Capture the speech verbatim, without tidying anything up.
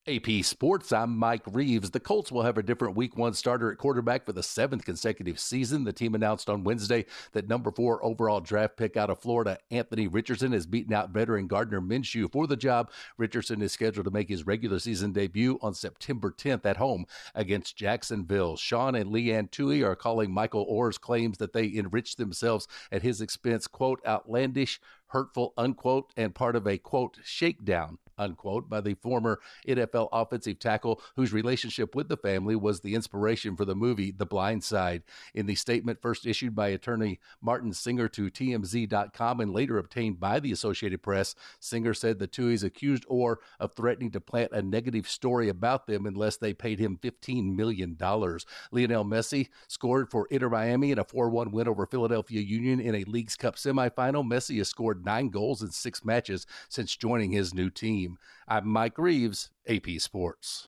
A P Sports, I'm Mike Reeves. The Colts will have a different week one starter at quarterback for the seventh consecutive season. The team announced on Wednesday that number four overall draft pick out of Florida, Anthony Richardson, has beaten out veteran Gardner Minshew for the job. Richardson is scheduled to make his regular season debut on September tenth at home against Jacksonville. Sean and Leanne Tui are calling Michael Orr's claims that they enriched themselves at his expense, quote, outlandish, hurtful, unquote, and part of a, quote, shakedown, unquote, by the former N F L offensive tackle whose relationship with the family was the inspiration for the movie The Blind Side. In the statement first issued by attorney Martin Singer to T M Z dot com and later obtained by the Associated Press, Singer said the Tuohys accused Orr of threatening to plant a negative story about them unless they paid him fifteen million dollars. Lionel Messi scored for Inter Miami in a four one win over Philadelphia Union in a Leagues Cup semifinal. Messi has scored nine goals in six matches since joining his new team. I'm Mike Reeves, A P Sports.